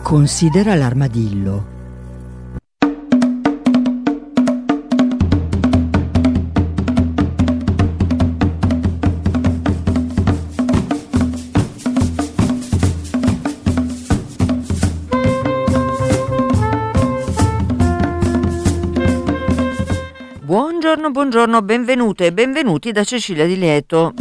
Considera l'armadillo. Buongiorno, benvenute e benvenuti da Cecilia Di Lieto.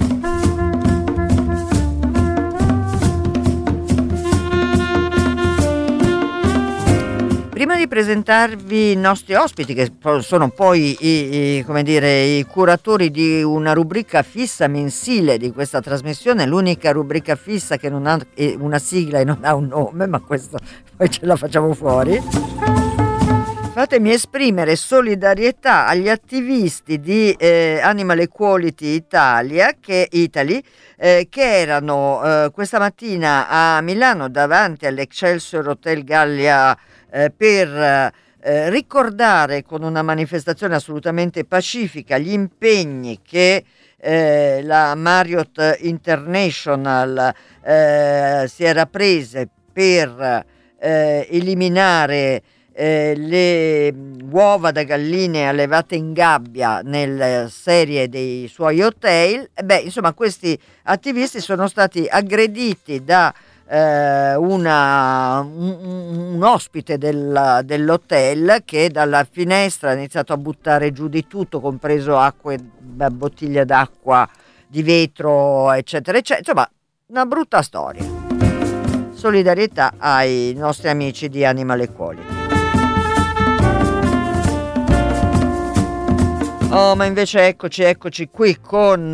Prima di presentarvi i nostri ospiti, che sono poi i curatori di una rubrica fissa mensile di questa trasmissione, l'unica rubrica fissa che non ha una sigla e non ha un nome, ma questo poi ce la facciamo fuori. Fatemi esprimere solidarietà agli attivisti di Animal Equality Italy che erano questa mattina a Milano davanti all'Excelsior Hotel Gallia per ricordare con una manifestazione assolutamente pacifica gli impegni che la Marriott International si era prese per eliminare le uova da galline allevate in gabbia nella serie dei suoi hotel. Insomma, questi attivisti sono stati aggrediti da un ospite dell'hotel che dalla finestra ha iniziato a buttare giù di tutto, compreso bottiglie d'acqua di vetro, eccetera, eccetera. Insomma, una brutta storia. Solidarietà ai nostri amici di Animal Equality. Ma invece eccoci qui con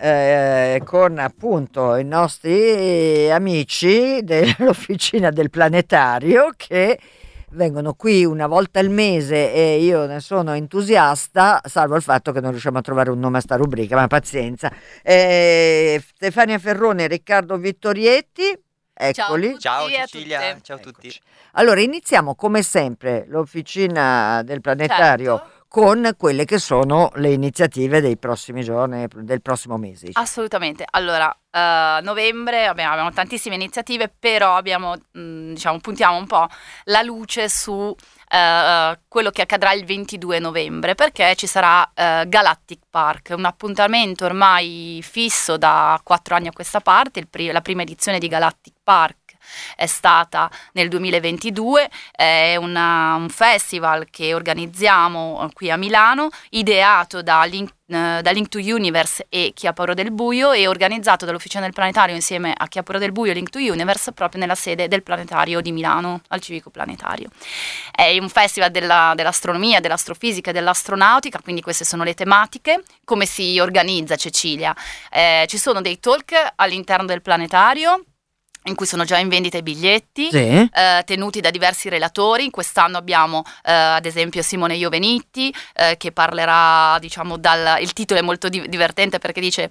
appunto i nostri amici dell'Officina del Planetario, che vengono qui una volta al mese e io ne sono entusiasta, salvo il fatto che non riusciamo a trovare un nome a sta rubrica, ma pazienza. Stefania Ferrone e Riccardo Vittorietti, eccoli. Ciao Cecilia, ciao a tutti. Allora, iniziamo come sempre l'Officina del Planetario. Certo. Con quelle che sono le iniziative dei prossimi giorni, del prossimo mese. Assolutamente. Allora, novembre abbiamo tantissime iniziative, però puntiamo un po' la luce su quello che accadrà il 22 novembre, perché ci sarà Galactic Park, un appuntamento ormai fisso da 4 anni a questa parte. La prima edizione di Galactic Park è stata nel 2022, è un festival che organizziamo qui a Milano, ideato da Link to Universe e Chi ha paura del buio e organizzato dall'Officina del Planetario insieme a Chi ha paura del buio e Link to Universe, proprio nella sede del Planetario di Milano, al Civico Planetario. È un festival dell'astronomia, dell'astrofisica e dell'astronautica, quindi queste sono le tematiche. Come si organizza, Cecilia? Ci sono dei talk all'interno del planetario, in cui sono già in vendita i biglietti, sì. Tenuti da diversi relatori. Quest'anno abbiamo ad esempio Simone Iovenitti, che parlerà, il titolo è molto divertente perché dice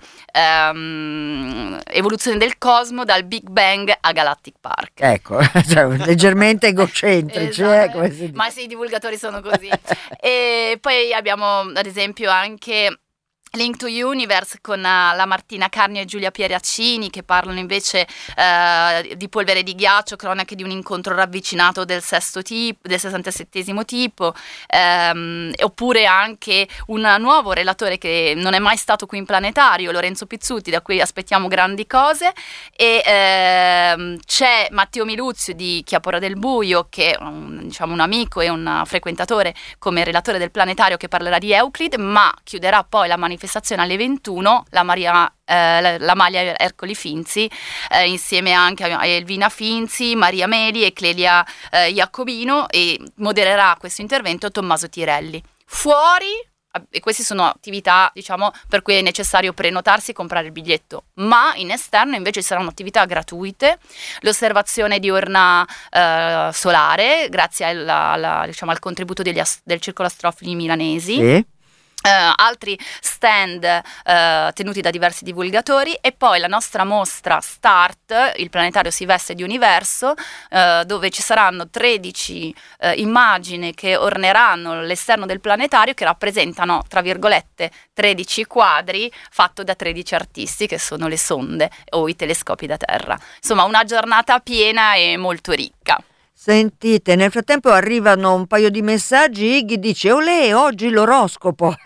evoluzione del cosmo dal Big Bang a Galactic Park. Ecco, leggermente egocentrici. Esatto, come si dice. ma sì, i divulgatori sono così. E poi abbiamo ad esempio anche Link to Universe con la Martina Carnio e Giulia Pieraccini, che parlano invece di polvere di ghiaccio, cronache di un incontro ravvicinato del 67esimo tipo, oppure anche un nuovo relatore che non è mai stato qui in Planetario, Lorenzo Pizzuti, da cui aspettiamo grandi cose, e c'è Matteo Miluzio di Chi ha paura del buio, che è un amico e un frequentatore come relatore del Planetario, che parlerà di Euclid, ma chiuderà poi la manifestazione alle 21 la Malia Ercoli Finzi, insieme anche a Elvina Finzi, Maria Meli e Clelia Iacobino, e modererà questo intervento Tommaso Tirelli. Fuori, e queste sono attività per cui è necessario prenotarsi e comprare il biglietto, ma in esterno invece ci saranno attività gratuite, l'osservazione diurna solare grazie al contributo del Circolo Astrofili Milanesi. Sì. Altri stand tenuti da diversi divulgatori, e poi la nostra mostra Start, il planetario si veste di universo, dove ci saranno 13 immagini che orneranno l'esterno del planetario, che rappresentano, tra virgolette, 13 quadri fatto da 13 artisti, che sono le sonde o i telescopi da terra. Insomma, una giornata piena e molto ricca. Sentite, nel frattempo arrivano un paio di messaggi. Iggy dice: olè, oggi l'oroscopo.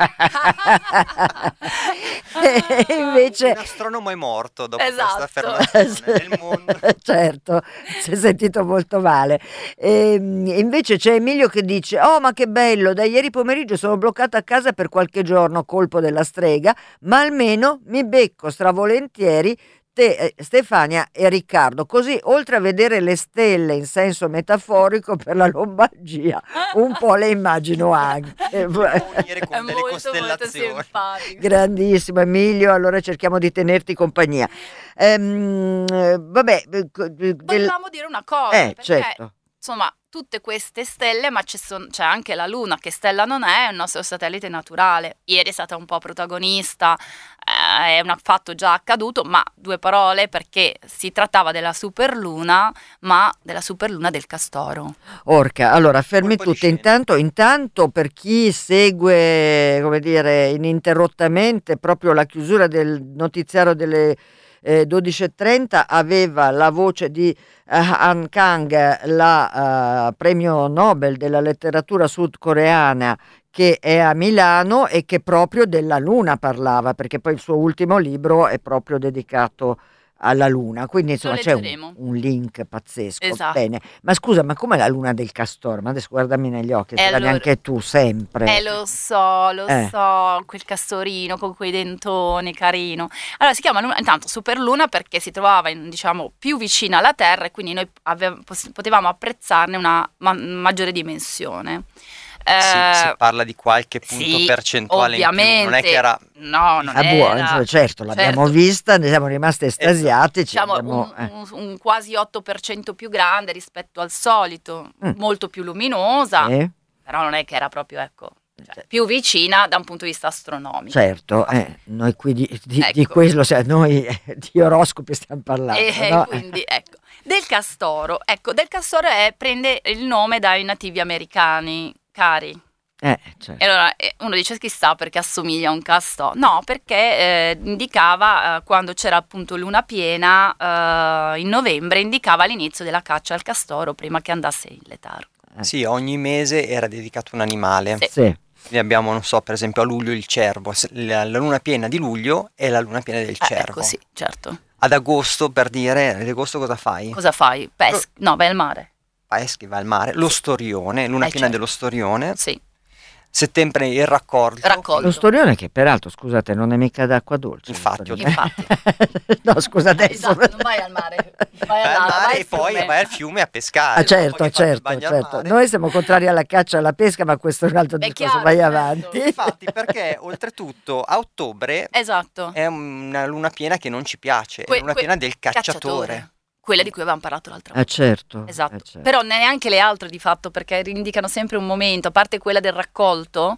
E invece Un astronomo è morto dopo Esatto. questa affermazione nel mondo. certo, si è sentito molto male. E invece c'è Emilio che dice: oh, ma che bello, da ieri pomeriggio sono bloccata a casa per qualche giorno, colpo della strega, ma almeno mi becco stravolentieri te, Stefania e Riccardo, così oltre a vedere le stelle in senso metaforico per la lombalgia, un po' le immagino anche. Unire È con delle molto costellazioni. simpatico. Grandissimo Emilio, allora cerchiamo di tenerti compagnia. Vabbè, Volevamo dire una cosa, perché certo. insomma tutte queste stelle, ma c'è anche la Luna, che stella non è il nostro satellite naturale. Ieri è stata un po' protagonista, è un fatto già accaduto, ma due parole, perché si trattava della superluna, ma della superluna del Castoro. Orca, allora fermi Colpo di tutti. scena. Intanto per chi segue, come dire, ininterrottamente proprio la chiusura del notiziario delle 12:30, aveva la voce di Han Kang, la premio Nobel della letteratura sudcoreana, che è a Milano e che proprio della Luna parlava, perché poi il suo ultimo libro è proprio dedicato alla Luna, quindi insomma c'è leggeremo. un link pazzesco. Esatto. Bene, ma scusa, ma com'è la Luna del Castoro? Ma adesso guardami negli occhi, ce l'hai allora- anche tu sempre. Lo so, quel castorino con quei dentoni, carino. Allora si chiama Luna, intanto Superluna perché si trovava diciamo più vicina alla Terra e quindi noi potevamo apprezzarne una maggiore dimensione. Si parla di qualche punto sì, percentuale in più, ovviamente. non è che era No, non buono, era. certo, l'abbiamo Certo. vista, ne siamo rimasti estasiati. Diciamo abbiamo, un quasi 8% più grande rispetto al solito, Mm. molto più luminosa, eh, però non è che era proprio, più vicina da un punto di vista astronomico. certo, noi qui di Ecco. quello, noi di oroscopi stiamo parlando, E no? quindi del Castoro, prende il nome dai nativi americani, cari. Certo. E allora uno dice chissà perché assomiglia a un castoro. No, perché indicava quando c'era appunto luna piena in novembre, indicava l'inizio della caccia al castoro prima che andasse in letargo. Sì, ogni mese era dedicato a un animale. Sì. Sì. Quindi abbiamo, non so, per esempio a luglio il cervo, la luna piena di luglio è la luna piena del cervo. Ecco, sì, certo. Ad agosto, per dire, ad agosto cosa fai? Cosa fai? No, vai al mare. Peschi, vai al mare. Lo storione, luna piena certo. dello storione. Sì. Settembre il raccolto. Lo storione che peraltro, scusate, non è mica d'acqua dolce. Infatti, no, scusa adesso. Esatto, non vai al mare. Vai Vai al mare vai e poi fiume. vai al fiume a pescare. Ah, dopo certo, che fai il certo, bagno al certo. mare. Noi siamo contrari alla caccia e alla pesca, ma questo è un altro Beh, discorso. chiaro, Vai certo. avanti. Infatti, perché oltretutto a ottobre Esatto. è una luna piena che non ci piace, è la luna piena del cacciatore. Quella di cui avevamo parlato l'altra volta. Certo. Esatto. Certo. Però neanche le altre di fatto, perché indicano sempre un momento, a parte quella del raccolto,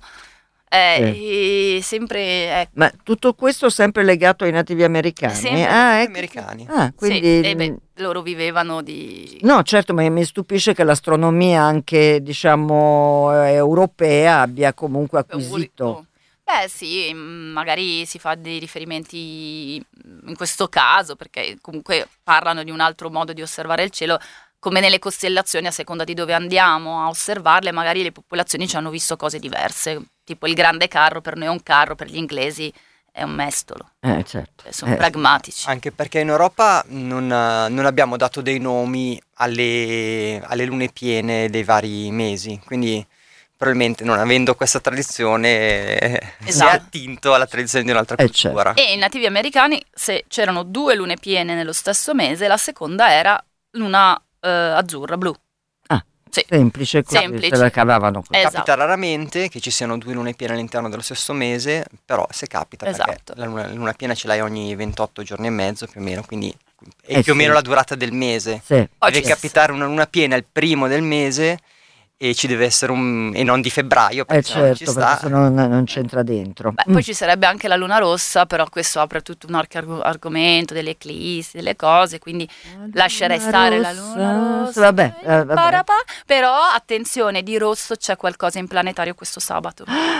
e sempre Ma tutto questo sempre legato ai nativi americani? Sempre. Ecco. Americani. Quindi... sì, loro vivevano di... No, certo, ma mi stupisce che l'astronomia anche, diciamo, europea abbia comunque acquisito. Beh sì, magari si fa dei riferimenti in questo caso, perché comunque parlano di un altro modo di osservare il cielo, come nelle costellazioni, a seconda di dove andiamo a osservarle, magari le popolazioni ci hanno visto cose diverse, tipo il grande carro per noi è un carro, per gli inglesi è un mestolo. Certo. Sono pragmatici. Anche perché in Europa non abbiamo dato dei nomi alle lune piene dei vari mesi, quindi probabilmente non avendo questa tradizione si è Esatto. attinto alla tradizione di un'altra cultura. E i nativi americani, se c'erano 2 lune piene nello stesso mese, la seconda era luna azzurra, blu. Sì. Semplice, così Semplice. se la cavavano così. Esatto. Capita raramente che ci siano 2 lune piene all'interno dello stesso mese, però se capita, perché Esatto. la luna piena ce l'hai ogni 28 giorni e mezzo più o meno, quindi è più o sì. meno la durata del mese. Sì. Poi Deve ci- capitare una luna piena il primo del mese e ci deve essere e non di febbraio, perché sennò non ci Certo, perché sta. se no non c'entra dentro. Beh, poi ci sarebbe anche la luna rossa, però questo apre tutto un argomento delle eclissi, delle cose, quindi lascerei stare la luna rossa. Vabbè, Parapà. Però attenzione, di rosso c'è qualcosa in planetario questo sabato.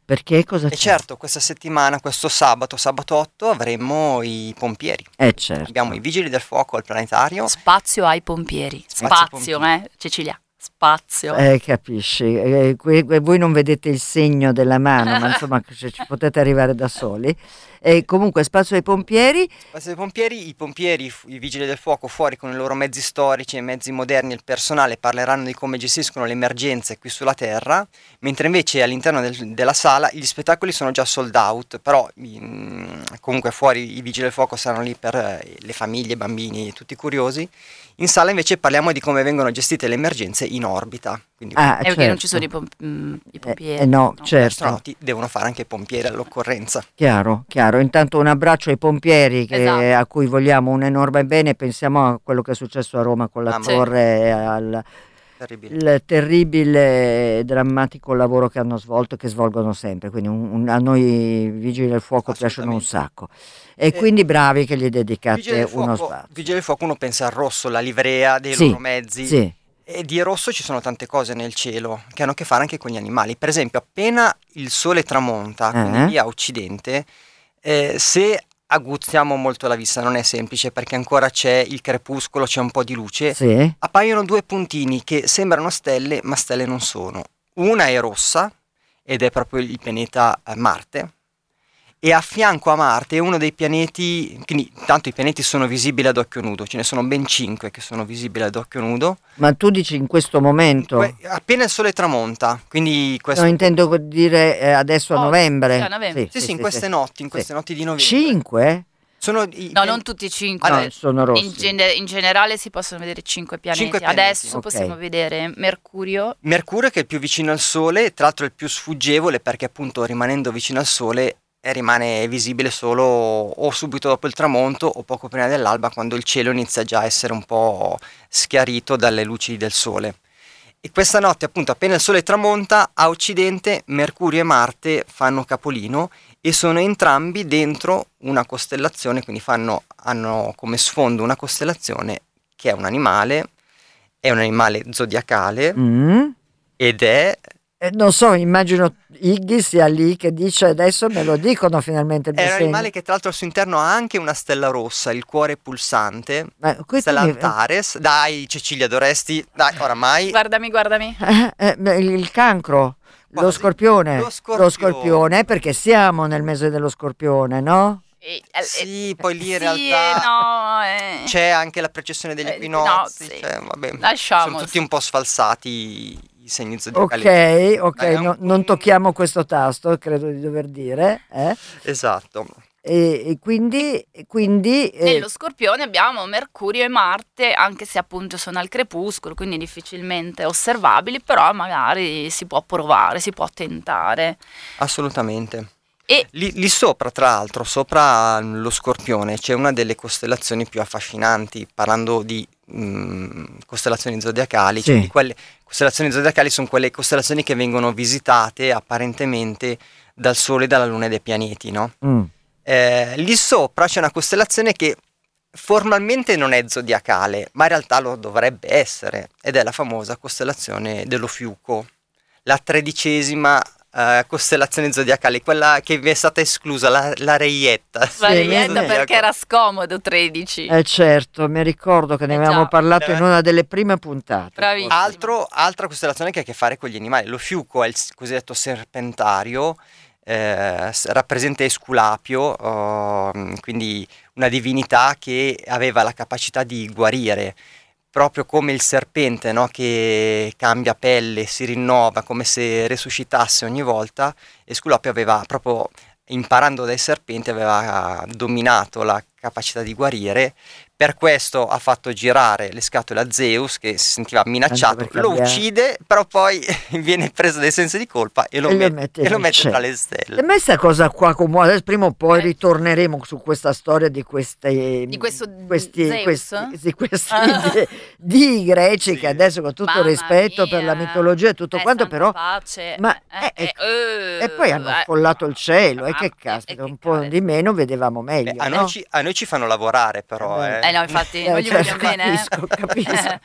Perché cosa E c'è? certo, questa settimana, questo sabato 8, avremo i pompieri. Certo. Abbiamo i vigili del fuoco al planetario. Spazio ai pompieri. Spazio Spazio, pompieri. Cecilia. Spazio. Capisci, voi non vedete il segno della mano, ma insomma ci potete arrivare da soli. Comunque spazio ai pompieri. Spazio dei pompieri, i vigili del fuoco fuori con i loro mezzi storici e mezzi moderni e il personale parleranno di come gestiscono le emergenze qui sulla Terra, mentre invece all'interno della sala gli spettacoli sono già sold out, però comunque fuori i vigili del fuoco saranno lì per le famiglie, i bambini e tutti curiosi. In sala invece parliamo di come vengono gestite le emergenze in orbita. Quindi Perché non ci certo. sono i pompieri. No, gli certo. astronauti devono fare anche i pompieri all'occorrenza. Chiaro. Intanto un abbraccio ai pompieri Esatto. a cui vogliamo un enorme bene. Pensiamo a quello che è successo a Roma con la Sì. torre e al Terribile. il terribile e drammatico lavoro che hanno svolto e che svolgono sempre. Quindi a noi vigili del fuoco piacciono un sacco. E quindi bravi che gli dedicate uno spazio. Vigili del fuoco, uno pensa al rosso, la livrea dei Sì, loro mezzi. Sì. E di rosso ci sono tante cose nel cielo che hanno a che fare anche con gli animali. Per esempio, appena il sole tramonta, quindi lì a occidente, se aguzziamo molto la vista, non è semplice perché ancora c'è il crepuscolo, c'è un po' di luce, Sì. appaiono due puntini che sembrano stelle, ma stelle non sono. Una è rossa ed è proprio il pianeta Marte. E a fianco a Marte è uno dei pianeti, quindi tanto i pianeti sono visibili ad occhio nudo, ce ne sono ben 5 che sono visibili ad occhio nudo. Ma tu dici in questo momento? Appena il sole tramonta, quindi questo... No, intendo dire adesso a novembre. sì, a novembre. Sì, in queste notti, notti di novembre. 5? Sono No, non tutti e 5. No, sono rossi. In generale si possono vedere 5 pianeti. 5 pianeti. Adesso Ok. possiamo vedere Mercurio. Mercurio, che è il più vicino al Sole, tra l'altro è il più sfuggevole perché appunto rimanendo vicino al Sole rimane visibile solo o subito dopo il tramonto o poco prima dell'alba, quando il cielo inizia già a essere un po' schiarito dalle luci del Sole. E questa notte appunto appena il Sole tramonta, a occidente Mercurio e Marte fanno capolino e sono entrambi dentro una costellazione, quindi hanno come sfondo una costellazione che è un animale zodiacale ed è... Non so, immagino Iggy sia lì che dice adesso me lo dicono finalmente il È un segno. animale che tra l'altro al suo interno ha anche una stella rossa, il cuore pulsante, Ma qui stella quindi- Antares. Dai Cecilia, dovresti... Dai, oramai... Guardami. il cancro, lo Quasi. scorpione. Lo scorpione, perché siamo nel mese dello scorpione, no? Sì, poi lì in sì, realtà no, c'è anche la precessione degli equinozi, equinozi. cioè, vabbè, Lasciamo. sono tutti un po' sfalsati i segni zodiacali. Ok, Dai, è un- non tocchiamo questo tasto, credo di dover dire. Esatto. E quindi Nello Scorpione abbiamo Mercurio e Marte, anche se appunto sono al crepuscolo, quindi difficilmente osservabili, però magari si può provare, si può tentare. Assolutamente. E Lì sopra, tra l'altro, sopra lo Scorpione, c'è una delle costellazioni più affascinanti, parlando di costellazioni zodiacali. Sì. Cioè di quelle costellazioni zodiacali sono quelle costellazioni che vengono visitate apparentemente dal Sole, dalla Luna e dai pianeti, no? Lì sopra c'è una costellazione che formalmente non è zodiacale, ma in realtà lo dovrebbe essere, ed è la famosa costellazione dello Fiuco, la 13ª costellazione zodiacale, quella che vi è stata esclusa, la Reietta. la Sì, Reietta bene. perché era scomodo 13. certo, mi ricordo che ne avevamo già. parlato in una delle prime puntate. Bravissimo. Altra costellazione che ha a che fare con gli animali. Lo Fiuco è il cosiddetto serpentario, rappresenta Esculapio, quindi una divinità che aveva la capacità di guarire, proprio come il serpente, no? Che cambia pelle, si rinnova come se resuscitasse ogni volta. Esculapio aveva proprio, imparando dai serpenti, aveva dominato la capacità di guarire. Per questo ha fatto girare le scatole a Zeus, che si sentiva minacciato, Tanto per lo cambiare. uccide, però poi viene preso dai sensi di colpa e lo mette tra le E stelle. me sta cosa qua commuove, adesso prima o poi ritorneremo su questa storia di queste Di questo questi Zeus? di greci Sì. che adesso con tutto il Mamma rispetto per la mia. mitologia e tutto quanto, santa però pace. ma e poi hanno affollato il cielo e che caspita, un po' di meno vedevamo meglio, no? A noi ci fanno lavorare però. no, infatti, non gli vogliono bene. Capisco.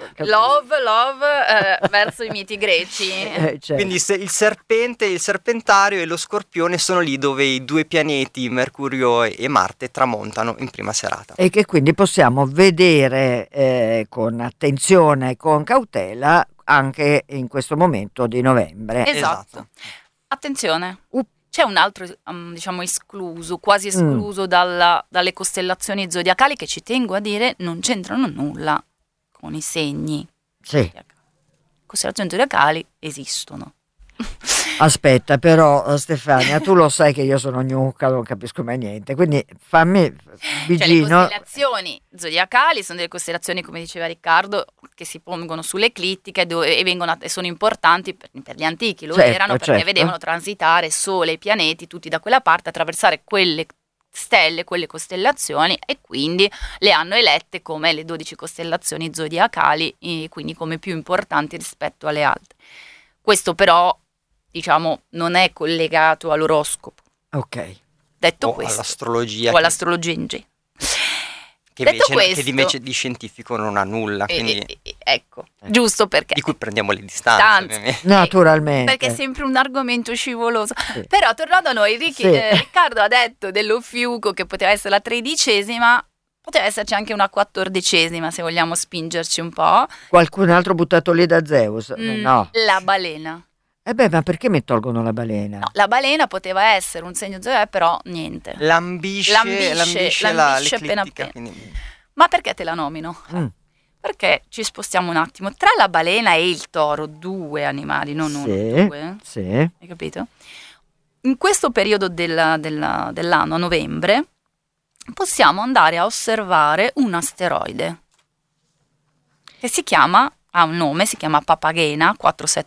Love verso i miti greci. Certo. Quindi il serpente, il serpentario e lo scorpione sono lì dove i due pianeti, Mercurio e Marte, tramontano in prima serata. E che quindi possiamo vedere con attenzione e con cautela anche in questo momento di novembre. Esatto. Attenzione, c'è un altro, diciamo, escluso, quasi escluso dalle costellazioni zodiacali, che ci tengo a dire non c'entrano nulla con i segni. Sì. Costellazioni zodiacali esistono. Aspetta, però Stefania, tu lo sai che io sono gnocca, non capisco mai niente, quindi fammi Cioè, le vicino. costellazioni zodiacali sono delle costellazioni, come diceva Riccardo, che si pongono sull'eclittica e sono importanti per gli antichi, lo Certo, erano perché certo. vedevano transitare Sole e pianeti tutti da quella parte, attraversare quelle stelle, quelle costellazioni, e quindi le hanno elette come le 12 costellazioni zodiacali, e quindi come più importanti rispetto alle altre. Questo però, diciamo, non è collegato all'oroscopo. Ok. Detto O questo, all'astrologia. o all'astrologia in genere. Che Detto invece questo, di scientifico non ha nulla, quindi ecco, giusto perché di cui prendiamo le distanze, ovviamente. Naturalmente. perché è sempre un argomento scivoloso. Sì. Però tornando a noi, Sì. Riccardo ha detto dello fiuco che poteva essere la 13ª, poteva esserci anche una 14ª se vogliamo spingerci un po'. Qualcun altro buttato lì da Zeus? No. La balena. Ma perché mi tolgono la balena? No, la balena poteva essere un segno zodiacale, però niente. Lambisce appena l'eclittica, appena. quindi Ma perché te la nomino? Mm. Perché ci spostiamo un attimo tra la balena e il toro, due animali, non uno, due. Sì. Hai capito? In questo periodo dell'anno, a novembre, possiamo andare a osservare un asteroide che ha un nome, si chiama Papagena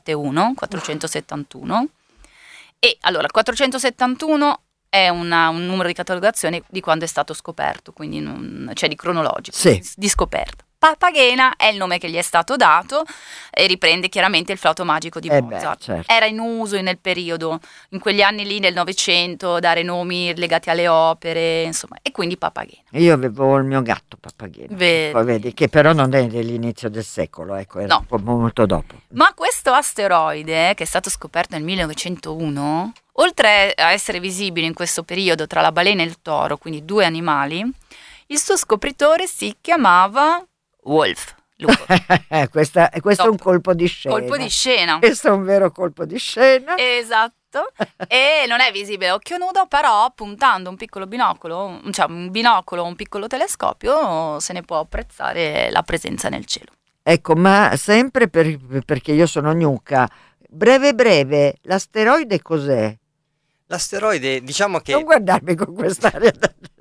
471. E allora, 471 è un numero di catalogazione di quando è stato scoperto, quindi di cronologico, Sì. di scoperta. Papagena è il nome che gli è stato dato e riprende chiaramente il flauto magico di Mozart. Certo. Era in uso nel periodo, in quegli anni lì nel Novecento, dare nomi legati alle opere, insomma, e quindi Papagena. Io avevo il mio gatto Papageno. Vedi. Poi vedi che però non è dell'inizio del secolo, ecco, era No. un po' molto dopo. Ma questo asteroide, che è stato scoperto nel 1901, oltre a essere visibile in questo periodo tra la balena e il toro, quindi due animali, il suo scopritore si chiamava Wolf. Lupo. questo è un Top. colpo di scena. Colpo di scena. Questo è un vero colpo di scena. Esatto. E non è visibile a occhio nudo, però puntando un piccolo binocolo, cioè un binocolo o un piccolo telescopio, se ne può apprezzare la presenza nel cielo. Ecco, ma sempre perché io sono gnocca, breve, l'asteroide cos'è? l'asteroide, diciamo che Non guardarmi con quest'aria.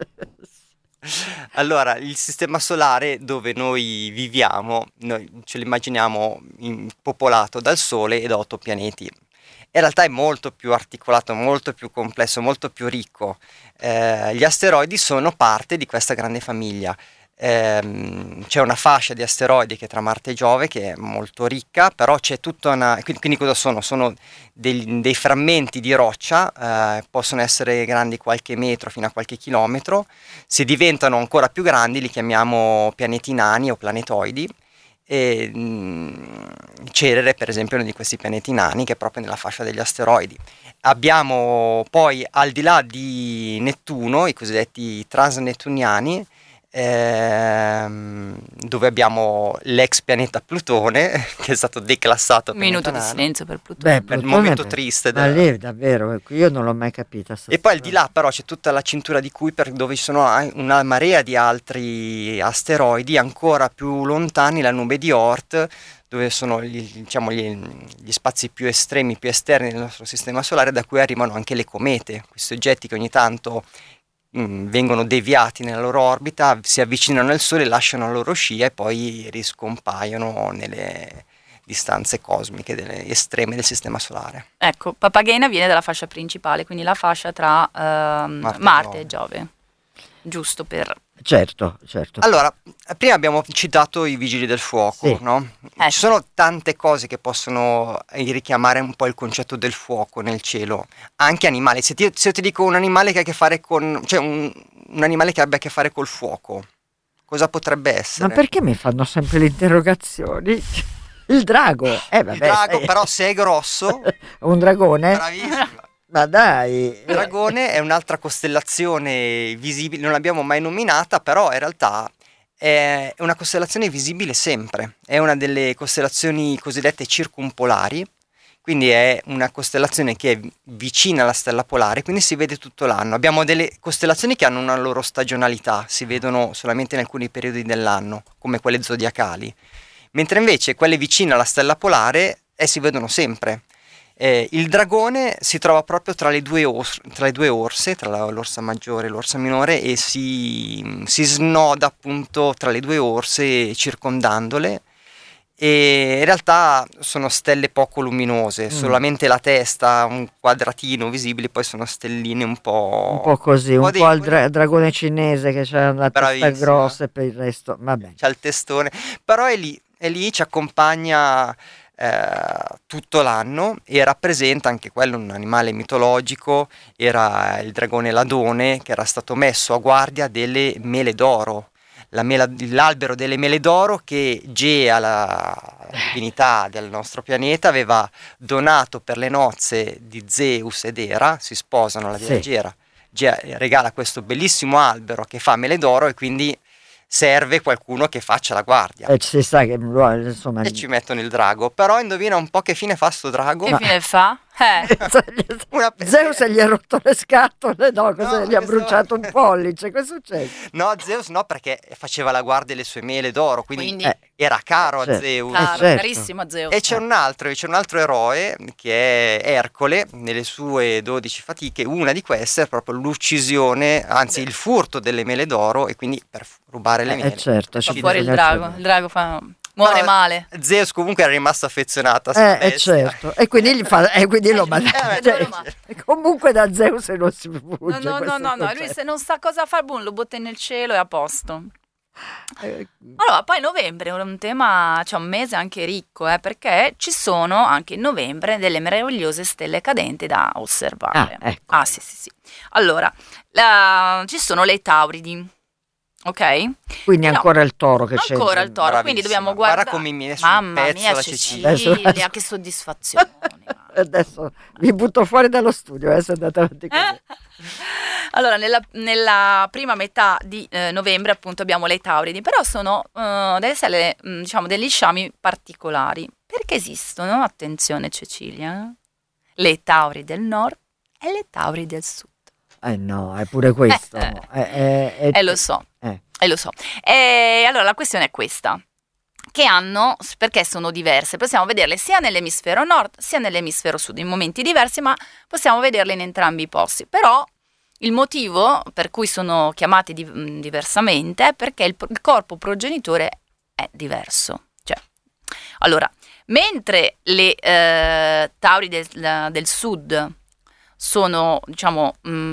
allora il sistema solare dove noi viviamo, noi ce lo immaginiamo popolato dal Sole e da 8 pianeti. In realtà è molto più articolato, molto più complesso, molto più ricco. Gli asteroidi sono parte di questa grande famiglia. C'è una fascia di asteroidi che è tra Marte e Giove che è molto ricca, però c'è tutta una... Quindi cosa sono? Sono dei frammenti di roccia, possono essere grandi qualche metro fino a qualche chilometro. Se diventano ancora più grandi li chiamiamo pianeti nani o planetoidi. E Cerere per esempio è uno di questi pianeti nani che è proprio nella fascia degli asteroidi. Abbiamo poi al di là di Nettuno i cosiddetti transnettuniani, dove abbiamo l'ex pianeta Plutone che è stato declassato Un minuto di pianeta nano. silenzio per Plutone. Beh, il momento triste Ma lì davvero, ecco, io non l'ho mai capita. E poi al di là però c'è tutta la cintura di Kuiper dove ci sono una marea di altri asteroidi ancora più lontani, la nube di Oort, dove sono gli spazi più estremi, più esterni del nostro sistema solare, da cui arrivano anche le comete, questi oggetti che ogni tanto vengono deviati nella loro orbita, si avvicinano al Sole, lasciano la loro scia e poi riscompaiono nelle distanze cosmiche estreme del sistema solare. Ecco, Papagena viene dalla fascia principale, quindi la fascia tra Marte e Giove. Giusto per... Certo. Allora, prima abbiamo citato i vigili del fuoco, Sì. no? Ci sono tante cose che possono richiamare un po' il concetto del fuoco nel cielo, anche animali. Se io ti dico un animale che ha a che fare con... cioè un animale che abbia a che fare col fuoco, Cosa potrebbe essere? Ma perché mi fanno sempre le interrogazioni? Il drago, vabbè, Il drago, però se è grosso, un dragone? bravissimo. Ma dai, Il dragone è un'altra costellazione visibile, non l'abbiamo mai nominata, però in realtà è una costellazione visibile sempre. È una delle costellazioni cosiddette circumpolari, quindi è una costellazione che è vicina alla stella polare, quindi si vede tutto l'anno. Abbiamo delle costellazioni che hanno una loro stagionalità, si vedono solamente in alcuni periodi dell'anno, come quelle zodiacali, mentre invece quelle vicine alla stella polare si vedono sempre. Il dragone si trova proprio tra le due orse, tra l'orsa maggiore e l'orsa minore, e si snoda appunto tra le due orse circondandole, e in realtà sono stelle poco luminose, solamente la testa, un quadratino visibile, poi sono stelline un po' così, un po' il deboli. dragone cinese che c'ha la testa Bravissima. grossa e per il resto, vabbè. C'ha il testone, però è lì, ci accompagna tutto l'anno e rappresenta anche quello un animale mitologico. Era il dragone Ladone, che era stato messo a guardia delle mele d'oro, l'albero delle mele d'oro che Gea, la divinità del nostro pianeta, aveva donato per le nozze di Zeus ed Era. Si sposano, la dea Sì. Gea regala questo bellissimo albero che fa mele d'oro, e quindi serve qualcuno che faccia la guardia. E si sa che insomma E ci mettono il drago, però indovina un po' che fine fa sto drago? Che fine fa? Una Zeus gli ha rotto le scatole, no, No, gli ha questo- bruciato un pollice, cosa è successo? No, Zeus no, perché faceva la guardia delle sue mele d'oro, quindi Quindi- era caro a certo. Zeus. Caro, certo. carissimo a Zeus. E c'è un altro eroe, che è Ercole. Nelle sue 12 fatiche, una di queste è proprio l'uccisione, anzi il furto delle mele d'oro, e quindi per rubare le mele. Certo, Fa ci fuori il bisogna drago. Il drago muore Però male. Zeus comunque era rimasto affezionato a sta bestia. certo, e quindi quindi lo manda. beh, Comunque da Zeus non si fugge. No, no, questo no, lui concetto. se non sa cosa fare, boom, lo butta nel cielo e a posto. Eh, Allora, poi novembre è un tema, cioè un mese anche ricco, perché ci sono anche in novembre delle meravigliose stelle cadenti da osservare. ecco. Sì. Allora, ci sono le Tauridi, ok? Quindi No, ancora il toro che c'è. ancora il toro, quindi Bravissima. dobbiamo Guarda guardare. come mi viene sul Mamma pezzo mia, la Cecilia, Cecilia. che soddisfazione. Adesso mi butto fuori dallo studio, se andate avanti così. Allora, nella prima metà di novembre appunto abbiamo le Tauridi, però sono delle stelle, diciamo, degli sciami particolari. Perché esistono, attenzione Cecilia, le Tauri del nord e le Tauri del sud. No, è pure questo. Lo so, eh. lo so. E allora la questione è questa. Che hanno, perché sono diverse, possiamo vederle sia nell'emisfero nord sia nell'emisfero sud, in momenti diversi, ma possiamo vederle in entrambi i posti. Però il motivo per cui sono chiamati diversamente è perché il corpo progenitore è diverso. Cioè, allora, mentre le Tauri del sud sono, diciamo,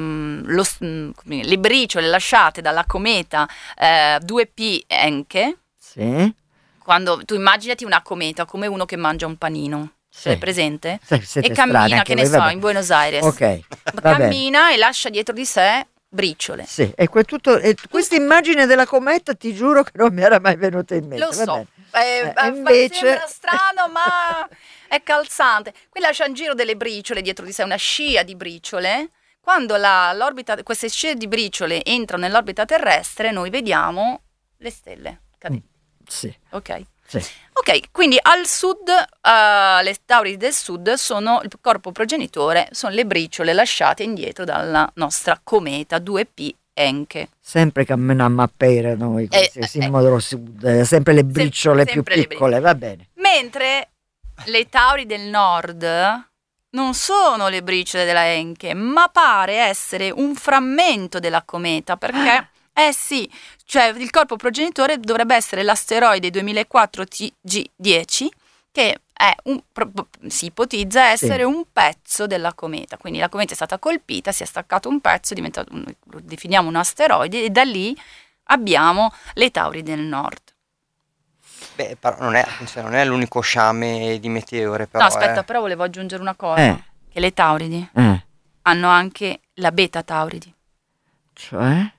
le briciole lasciate dalla cometa 2P Encke. Sì. Quando tu immaginati una cometa come uno che mangia un panino, Sì. sei presente? Siete E strani cammina, anche che ne voi, so, vabbè. in Buenos Aires. Ok, va bene. Cammina e lascia dietro di sé briciole. Sì, e questa immagine della cometa ti giuro che non mi era mai venuta in mente. Lo va so, bene. Invece sembra strano, ma è calzante. Qui lascia in giro delle briciole dietro di sé, una scia di briciole. Quando queste scie di briciole entrano nell'orbita terrestre, noi vediamo le stelle cadenti. Sì. Ok. Sì. Ok, quindi al sud, le Tauridi del sud sono il corpo progenitore, sono le briciole lasciate indietro dalla nostra cometa 2P Encke. Sempre camminiamo a pere noi, in modo sud, sempre le briciole più sempre le piccole, va bene. Mentre le Tauri del nord non sono le briciole della Encke, ma pare essere un frammento della cometa, perché sì, cioè il corpo progenitore dovrebbe essere l'asteroide 2004 TG10, che si ipotizza essere un pezzo della cometa. Quindi la cometa è stata colpita, si è staccato un pezzo, lo definiamo un asteroide, e da lì abbiamo le Tauri del nord. Beh, però non è l'unico sciame di meteore, però. No, aspetta, però volevo aggiungere una cosa, che le Tauridi hanno anche la Beta Tauridi. Cioè?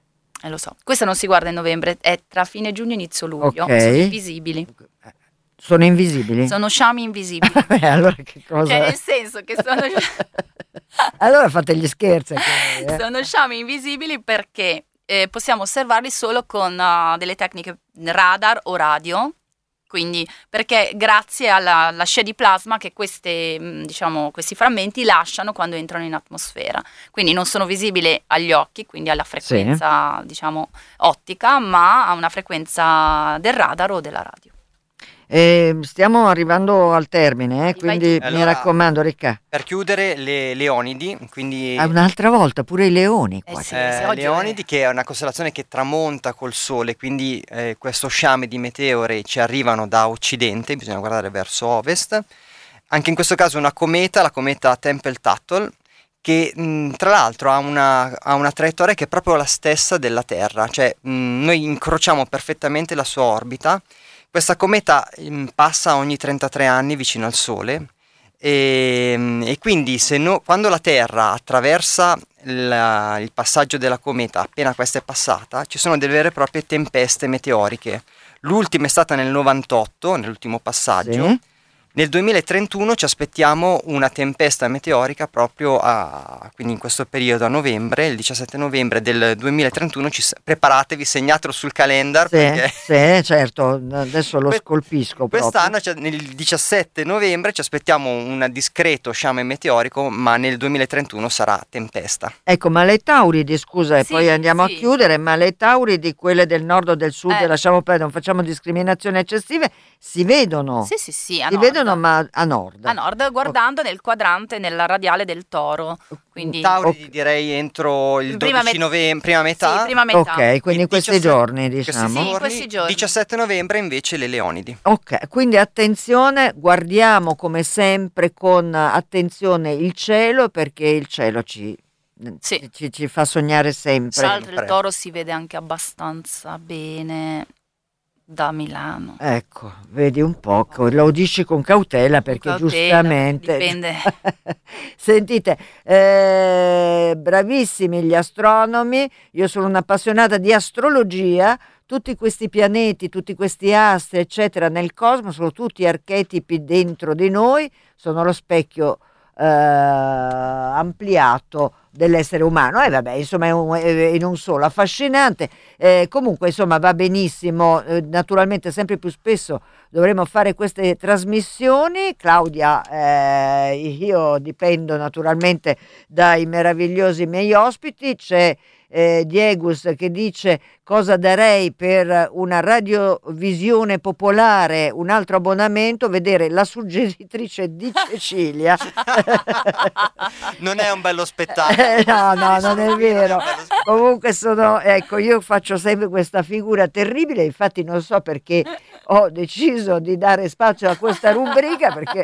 Lo so. Questa non si guarda in novembre, è tra fine giugno e inizio luglio. Ok. Sono invisibili. Sono invisibili? Sono sciami invisibili. Allora che cosa? Cioè, nel senso che sono... Allora fate gli scherzi. Sono sciami invisibili perché possiamo osservarli solo con delle tecniche radar o radio. Quindi, perché grazie alla scia di plasma che questi frammenti lasciano quando entrano in atmosfera. Quindi non sono visibili agli occhi, quindi alla frequenza, ottica, ma a una frequenza del radar o della radio. Stiamo arrivando al termine, quindi mi allora, raccomando, Ricca. Per chiudere, le Leonidi, quindi Un'altra volta, pure i leoni qua. Sì, oggi Leonidi, che è una costellazione che tramonta col sole, quindi questo sciame di meteore ci arrivano da occidente, bisogna guardare verso ovest. Anche in questo caso una cometa, la cometa Tempel-Tuttle, che tra l'altro ha una traiettoria che è proprio la stessa della Terra, cioè noi incrociamo perfettamente la sua orbita. Questa cometa passa ogni 33 anni vicino al Sole e quindi quando la Terra attraversa il passaggio della cometa, appena questa è passata, ci sono delle vere e proprie tempeste meteoriche. L'ultima è stata nel 98, nell'ultimo passaggio. Sì. Nel 2031 ci aspettiamo una tempesta meteorica proprio quindi in questo periodo a novembre, il 17 novembre del 2031, preparatevi, segnatelo sul calendar. Perché Sì, certo, adesso lo scolpisco proprio. quest'anno, cioè, nel 17 novembre, ci aspettiamo un discreto sciame meteorico, ma nel 2031 sarà tempesta. Ecco, ma le Tauridi, scusa, e Sì, poi andiamo sì. a chiudere, ma le Tauridi, quelle del nord o del sud, lasciamo perdere, non facciamo discriminazioni eccessive, si vedono. Sì, a Si nord. vedono, ma a nord. A nord, guardando nel quadrante, nella radiale del Toro. Quindi Tauridi direi entro il Prima 12 novembre, prima metà. Sì, prima metà. Ok, quindi Il questi 17 giorni, questi diciamo. Sì, questi giorni. 17 novembre invece le Leonidi. Ok, quindi attenzione, guardiamo come sempre con attenzione il cielo, perché il cielo ci fa sognare sempre. Tra l'altro il Toro si vede anche abbastanza bene da Milano. Ecco, vedi un po', lo dici con cautela perché Cautela, giustamente... dipende. Sentite, bravissimi gli astronomi, io sono un'appassionata di astrologia, tutti questi pianeti, tutti questi astri, eccetera, nel cosmo sono tutti archetipi dentro di noi, sono lo specchio ampliato dell'essere umano, e vabbè, insomma è in un solo affascinante. Comunque insomma va benissimo, naturalmente sempre più spesso dovremo fare queste trasmissioni. Claudia, io dipendo naturalmente dai meravigliosi miei ospiti. C'è Diegus che dice: cosa darei per una radiovisione popolare, un altro abbonamento, vedere la suggeritrice di Cecilia. Non è un bello spettacolo. No, non è vero. Comunque ecco, io faccio sempre questa figura terribile, infatti non so perché ho deciso di dare spazio a questa rubrica, perché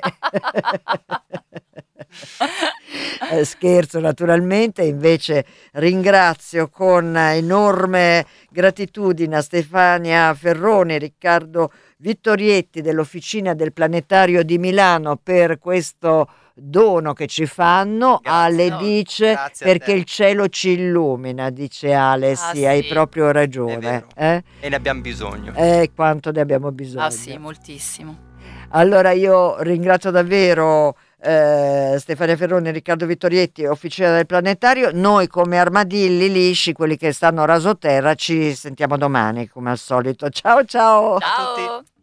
scherzo naturalmente, invece ringrazio con enorme gratitudine a Stefania Ferroni, Riccardo Vittorietti dell'Officina del Planetario di Milano per questo dono che ci fanno. Grazie. Ale dice Grazie a perché te. il cielo ci illumina, dice Ale. Sì, hai proprio È ragione. vero. E ne abbiamo bisogno. Quanto ne abbiamo bisogno. Sì, moltissimo. Allora io ringrazio davvero Stefania Ferroni e Riccardo Vittorietti, Officina del Planetario. Noi come armadilli lisci, quelli che stanno rasoterra, ci sentiamo domani come al solito. Ciao ciao. Ciao a tutti.